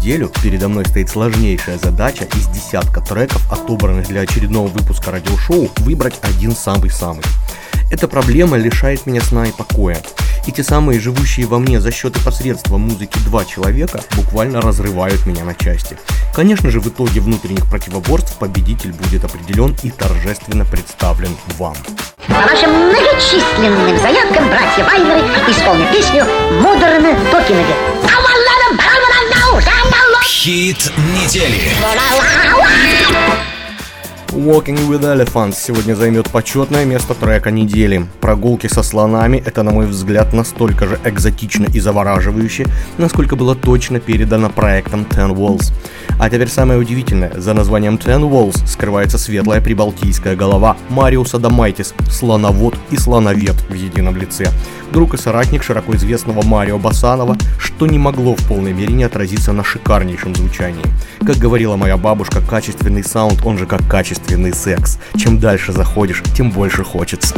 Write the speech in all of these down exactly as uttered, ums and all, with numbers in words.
неделю передо мной стоит сложнейшая задача из десятка треков, отобранных для очередного выпуска радиошоу, выбрать один самый-самый. Эта проблема лишает меня сна и покоя. И те самые живущие во мне за счет и посредства музыки два человека буквально разрывают меня на части. Конечно же, в итоге внутренних противоборств победитель будет определен и торжественно представлен вам. По вашим многочисленным заявкам братья Вайнеры исполнят песню «Модерн Токинг». Хит недели. Walking with Elephants сегодня займет почетное место трека недели. Прогулки со слонами — это, на мой взгляд, настолько же экзотично и завораживающе, насколько было точно передано проектом Ten Walls. А теперь самое удивительное: за названием Ten Walls скрывается светлая прибалтийская голова Мариус Адамайтис, слоновод и слоновед в едином лице. Друг и соратник широко известного Марио Басанова, что не могло в полной мере не отразиться на шикарнейшем звучании. Как говорила моя бабушка, качественный саунд, он же как качественный секс. Чем дальше заходишь, тем больше хочется.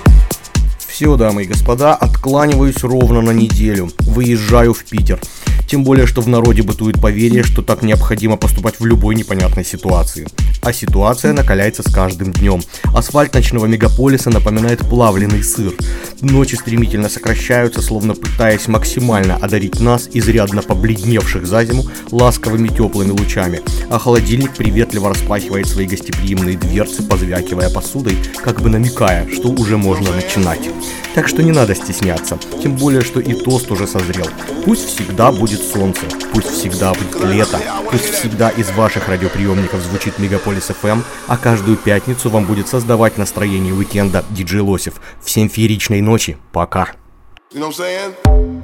Все, дамы и господа, откланиваюсь ровно на неделю. Выезжаю в Питер. Тем более, что в народе бытует поверье, что так необходимо поступать в любой непонятной ситуации. А ситуация накаляется с каждым днем. Асфальт ночного мегаполиса напоминает плавленый сыр. Ночи стремительно сокращаются, словно пытаясь максимально одарить нас, изрядно побледневших за зиму, ласковыми теплыми лучами. А холодильник приветливо распахивает свои гостеприимные дверцы, позвякивая посудой, как бы намекая, что уже можно начинать. Так что не надо стесняться, тем более, что и тост уже созрел. Пусть всегда будет солнце, пусть всегда будет лето, пусть всегда из ваших радиоприемников звучит Мегаполис эф эм, а каждую пятницу вам будет создавать настроение уикенда диджей Лосев. Всем фееричной ночи, пока! You know what I'm saying?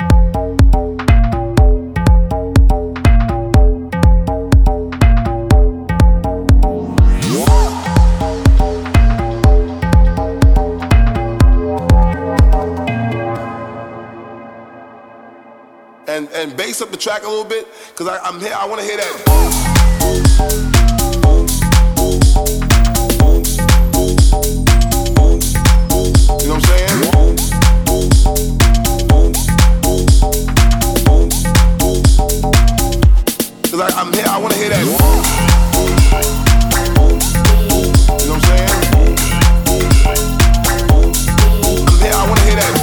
And, and bass up the track a little bit, cause I, I'm here. I want to hear that. You know what I'm saying? Cause I, I'm here. I want to hear that. You know what I'm saying? I'm here. I want to hear that.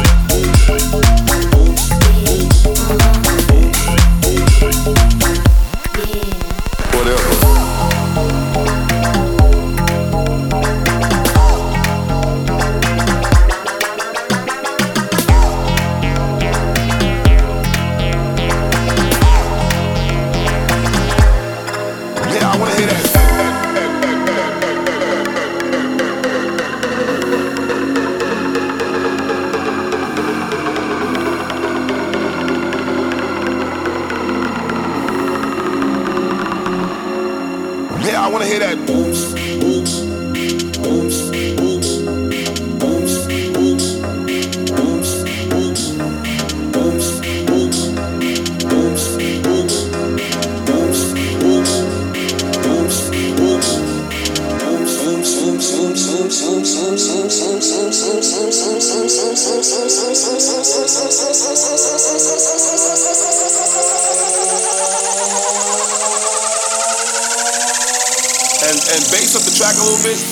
I want to hear that. Oops, oops, oops, oops, oops, oops, oops, oops, oops, oops, oops, And, and bass up the track a little bit.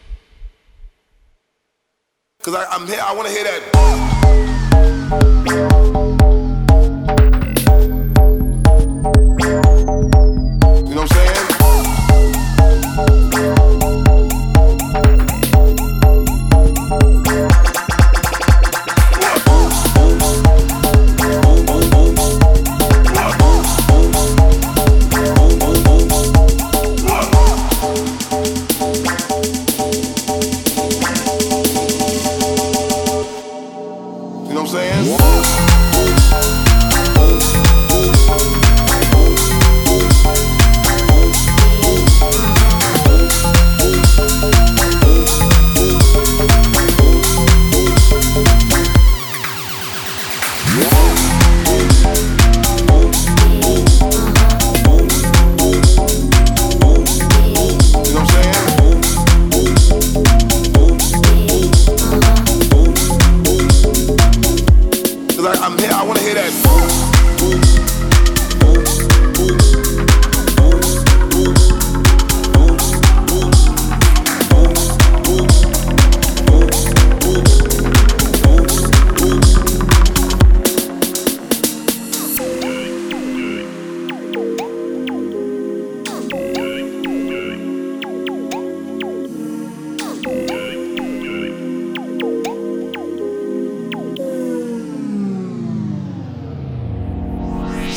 Cause I, I'm here, I wanna hear that.